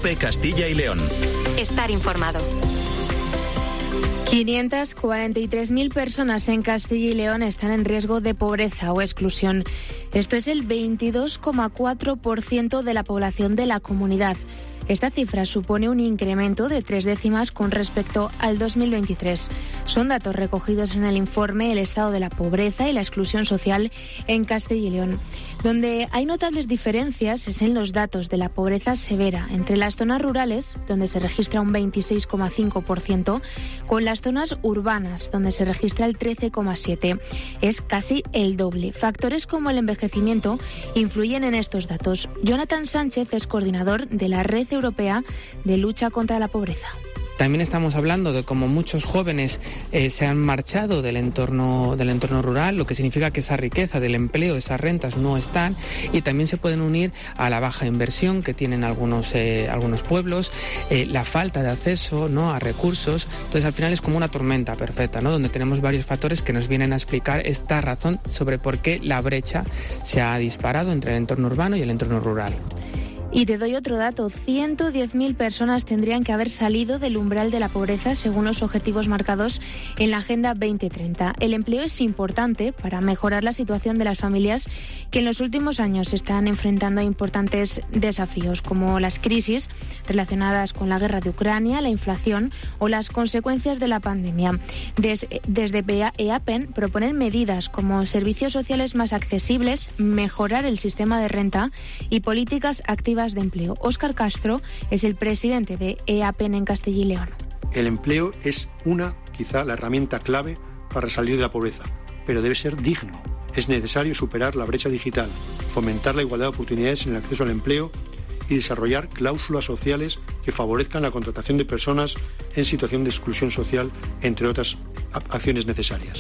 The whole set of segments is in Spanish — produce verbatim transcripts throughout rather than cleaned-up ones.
COPE Castilla y León. Estar informado. quinientas cuarenta y tres mil personas en Castilla y León están en riesgo de pobreza o exclusión. Esto es el veintidós coma cuatro por ciento de la población de la comunidad. Esta cifra supone un incremento de tres décimas con respecto al dos mil veintitrés. Son datos recogidos en el informe El estado de la pobreza y la exclusión social en Castilla y León. Donde hay notables diferencias es en los datos de la pobreza severa entre las zonas rurales, donde se registra un veintiséis coma cinco por ciento, con las zonas urbanas, donde se registra el trece coma siete por ciento. Es casi el doble. Factores como el envejecimiento influyen en estos datos. Jonathan Sánchez es coordinador de la Red Europea de Lucha contra la Pobreza. También estamos hablando de cómo muchos jóvenes eh, se han marchado del entorno, del entorno rural, lo que significa que esa riqueza del empleo, esas rentas no están, y también se pueden unir a la baja inversión que tienen algunos, eh, algunos pueblos, eh, la falta de acceso, ¿no?, a recursos. Entonces al final es como una tormenta perfecta, ¿no?, donde tenemos varios factores que nos vienen a explicar esta razón sobre por qué la brecha se ha disparado entre el entorno urbano y el entorno rural. Y te doy otro dato, ciento diez mil personas tendrían que haber salido del umbral de la pobreza según los objetivos marcados en la Agenda veinte treinta. El empleo es importante para mejorar la situación de las familias que en los últimos años están enfrentando a importantes desafíos como las crisis relacionadas con la guerra de Ucrania, la inflación o las consecuencias de la pandemia. Des, desde EAPEN proponen medidas como servicios sociales más accesibles, mejorar el sistema de renta y políticas activas de empleo. Óscar Castro es el presidente de EAPEN en Castilla y León. El empleo es una, quizá, la herramienta clave para salir de la pobreza, pero debe ser digno. Es necesario superar la brecha digital, fomentar la igualdad de oportunidades en el acceso al empleo y desarrollar cláusulas sociales que favorezcan la contratación de personas en situación de exclusión social, entre otras acciones necesarias.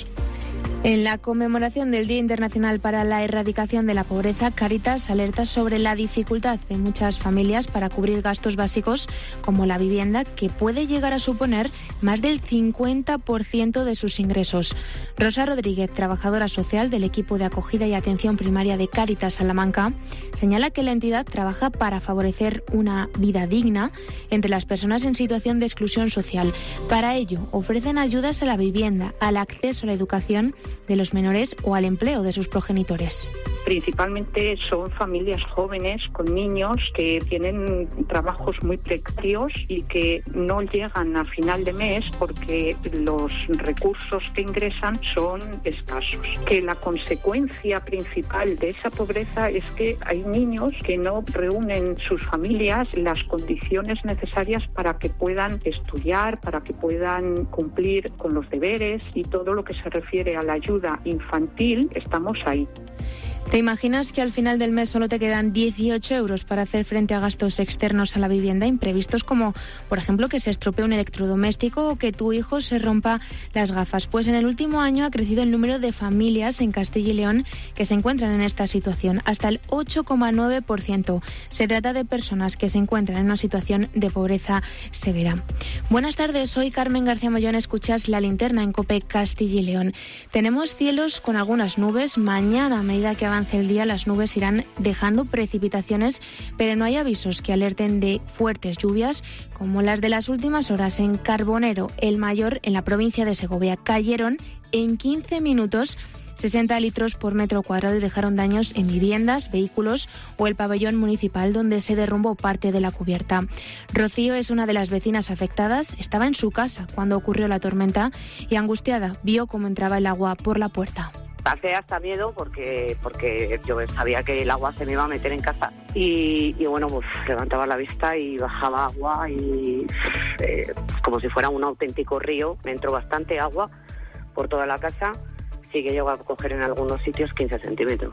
En la conmemoración del Día Internacional para la Erradicación de la Pobreza, Cáritas alerta sobre la dificultad de muchas familias para cubrir gastos básicos como la vivienda, que puede llegar a suponer más del cincuenta por ciento de sus ingresos. Rosa Rodríguez, trabajadora social del equipo de acogida y atención primaria de Cáritas Salamanca, señala que la entidad trabaja para favorecer una vida digna entre las personas en situación de exclusión social. Para ello, ofrecen ayudas a la vivienda, al acceso a la educación de los menores o al empleo de sus progenitores. Principalmente son familias jóvenes con niños que tienen trabajos muy precarios y que no llegan a final de mes porque los recursos que ingresan son escasos. Que la consecuencia principal de esa pobreza es que hay niños que no reúnen sus familias las condiciones necesarias para que puedan estudiar, para que puedan cumplir con los deberes y todo lo que se refiere a la ayuda infantil. Estamos ahí. ¿Te imaginas que al final del mes solo te quedan dieciocho euros para hacer frente a gastos externos a la vivienda, imprevistos como, por ejemplo, que se estropee un electrodoméstico o que tu hijo se rompa las gafas? Pues en el último año ha crecido el número de familias en Castilla y León que se encuentran en esta situación, hasta el ocho coma nueve por ciento. Se trata de personas que se encuentran en una situación de pobreza severa. Buenas tardes, soy Carmen García Mollón, escuchas La Linterna en COPE Castilla y León. Tenemos cielos con algunas nubes. Mañana, a medida que avance el día, las nubes irán dejando precipitaciones, pero no hay avisos que alerten de fuertes lluvias como las de las últimas horas en Carbonero, El Mayor, en la provincia de Segovia. Cayeron en quince minutos sesenta litros por metro cuadrado y dejaron daños en viviendas, vehículos o el pabellón municipal donde se derrumbó parte de la cubierta. Rocío es una de las vecinas afectadas. Estaba en su casa cuando ocurrió la tormenta y, angustiada, vio cómo entraba el agua por la puerta. Pasé hasta miedo porque porque yo sabía que el agua se me iba a meter en casa y, y bueno, pues levantaba la vista y bajaba agua y eh, como si fuera un auténtico río. Me entró bastante agua por toda la casa, sí que llegó a coger en algunos sitios quince centímetros.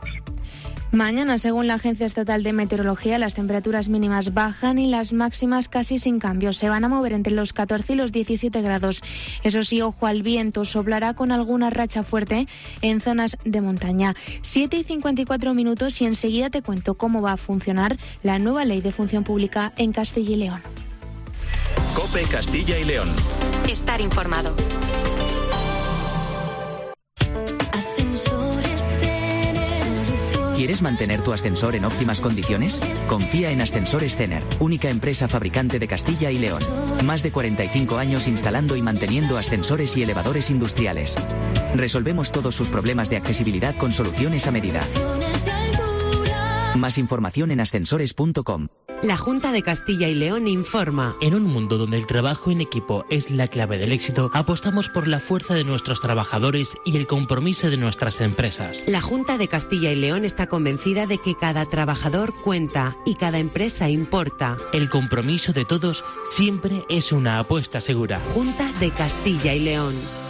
Mañana, según la Agencia Estatal de Meteorología, las temperaturas mínimas bajan y las máximas casi sin cambios. Se van a mover entre los catorce y los diecisiete grados. Eso sí, ojo al viento, soplará con alguna racha fuerte en zonas de montaña. siete y cincuenta y cuatro minutos y enseguida te cuento cómo va a funcionar la nueva Ley de Función Pública en Castilla y León. COPE Castilla y León. Estar informado. ¿Quieres mantener tu ascensor en óptimas condiciones? Confía en Ascensores Cener, única empresa fabricante de Castilla y León. Más de cuarenta y cinco años instalando y manteniendo ascensores y elevadores industriales. Resolvemos todos sus problemas de accesibilidad con soluciones a medida. Más información en ascensores punto com. La Junta de Castilla y León informa. En un mundo donde el trabajo en equipo es la clave del éxito, apostamos por la fuerza de nuestros trabajadores y el compromiso de nuestras empresas. La Junta de Castilla y León está convencida de que cada trabajador cuenta y cada empresa importa. El compromiso de todos siempre es una apuesta segura. Junta de Castilla y León.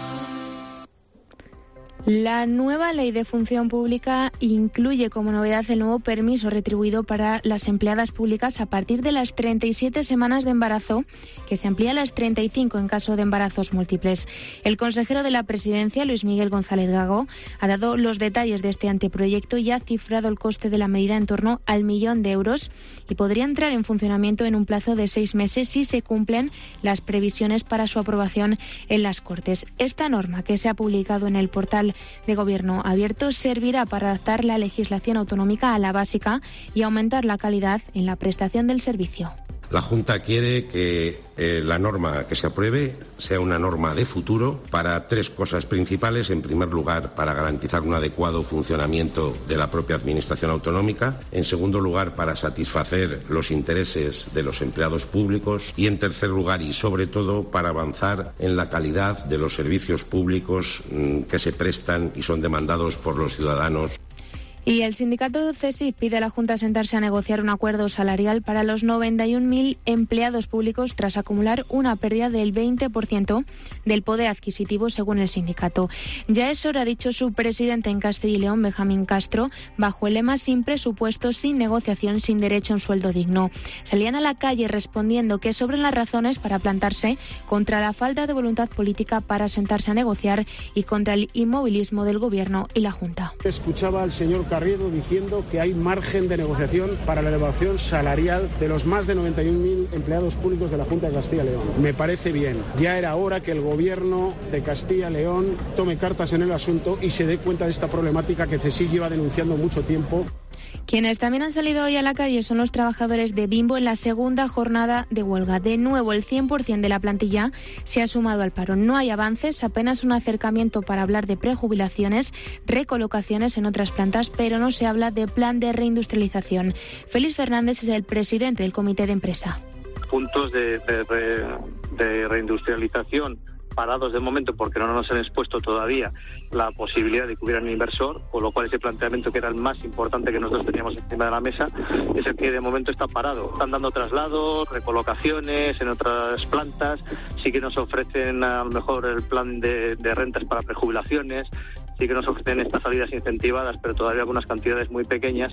La nueva ley de función pública incluye como novedad el nuevo permiso retribuido para las empleadas públicas a partir de las treinta y siete semanas de embarazo, que se amplía a las treinta y cinco en caso de embarazos múltiples. El consejero de la Presidencia, Luis Miguel González Gago, ha dado los detalles de este anteproyecto y ha cifrado el coste de la medida en torno al millón de euros y podría entrar en funcionamiento en un plazo de seis meses si se cumplen las previsiones para su aprobación en las Cortes. Esta norma, que se ha publicado en el portal de Gobierno Abierto, servirá para adaptar la legislación autonómica a la básica y aumentar la calidad en la prestación del servicio. La Junta quiere que eh, la norma que se apruebe sea una norma de futuro para tres cosas principales. En primer lugar, para garantizar un adecuado funcionamiento de la propia Administración autonómica. En segundo lugar, para satisfacer los intereses de los empleados públicos. Y en tercer lugar, y sobre todo, para avanzar en la calidad de los servicios públicos mmm, que se prestan y son demandados por los ciudadanos. Y el sindicato CESIF pide a la Junta sentarse a negociar un acuerdo salarial para los noventa y un mil empleados públicos tras acumular una pérdida del veinte por ciento del poder adquisitivo, según el sindicato. Ya es hora, ha dicho su presidente en Castilla y León, Benjamín Castro, bajo el lema sin presupuesto, sin negociación, sin derecho a un sueldo digno. Salían a la calle respondiendo que sobran las razones para plantarse contra la falta de voluntad política para sentarse a negociar y contra el inmovilismo del Gobierno y la Junta. Escuchaba al señor Carriedo diciendo que hay margen de negociación para la elevación salarial de los más de noventa y un mil empleados públicos de la Junta de Castilla y León. Me parece bien. Ya era hora que el Gobierno de Castilla y León tome cartas en el asunto y se dé cuenta de esta problemática que CESIF lleva denunciando mucho tiempo. Quienes también han salido hoy a la calle son los trabajadores de Bimbo en la segunda jornada de huelga. De nuevo, el cien por ciento de la plantilla se ha sumado al paro. No hay avances, apenas un acercamiento para hablar de prejubilaciones, recolocaciones en otras plantas, pero no se habla de plan de reindustrialización. Félix Fernández es el presidente del comité de empresa. Puntos de, de, de, de reindustrialización parados de momento porque no nos han expuesto todavía la posibilidad de que hubiera un inversor, con lo cual ese planteamiento, que era el más importante que nosotros teníamos encima de la mesa, es el que de momento está parado. Están dando traslados, recolocaciones en otras plantas, sí que nos ofrecen a lo mejor el plan de, de rentas para prejubilaciones, sí que nos ofrecen estas salidas incentivadas, pero todavía algunas cantidades muy pequeñas.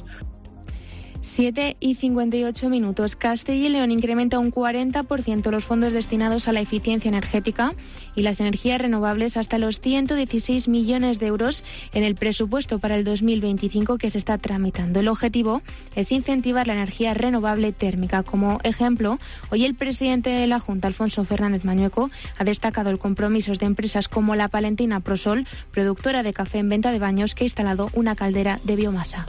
siete y cincuenta y ocho minutos. Castilla y León incrementa un cuarenta por ciento los fondos destinados a la eficiencia energética y las energías renovables hasta los ciento dieciséis millones de euros en el presupuesto para el dos mil veinticinco que se está tramitando. El objetivo es incentivar la energía renovable térmica. Como ejemplo, hoy el presidente de la Junta, Alfonso Fernández Mañueco, ha destacado el compromiso de empresas como la palentina Prosol, productora de café en venta de baños, que ha instalado una caldera de biomasa.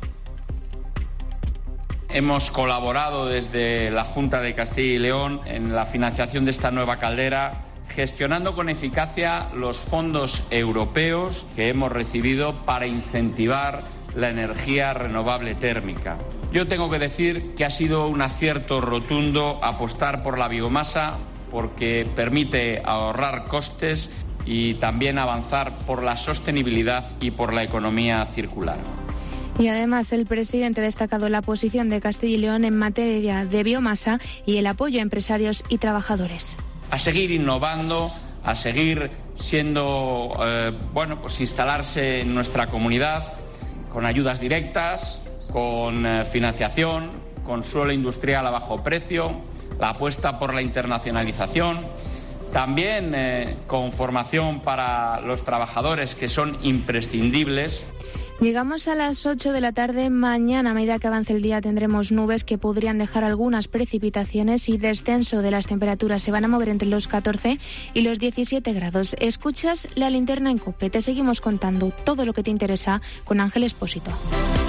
Hemos colaborado desde la Junta de Castilla y León en la financiación de esta nueva caldera, gestionando con eficacia los fondos europeos que hemos recibido para incentivar la energía renovable térmica. Yo tengo que decir que ha sido un acierto rotundo apostar por la biomasa porque permite ahorrar costes y también avanzar por la sostenibilidad y por la economía circular. Y además el presidente ha destacado la posición de Castilla y León en materia de biomasa y el apoyo a empresarios y trabajadores. A seguir innovando, a seguir siendo, eh, bueno, pues instalarse en nuestra comunidad con ayudas directas, con eh, financiación, con suelo industrial a bajo precio, la apuesta por la internacionalización, también eh, con formación para los trabajadores que son imprescindibles. Llegamos a las ocho de la tarde. Mañana, a medida que avance el día, tendremos nubes que podrían dejar algunas precipitaciones y descenso de las temperaturas. Se van a mover entre los catorce y los diecisiete grados. Escuchas La Linterna en COPE. Te seguimos contando todo lo que te interesa con Ángel Expósito.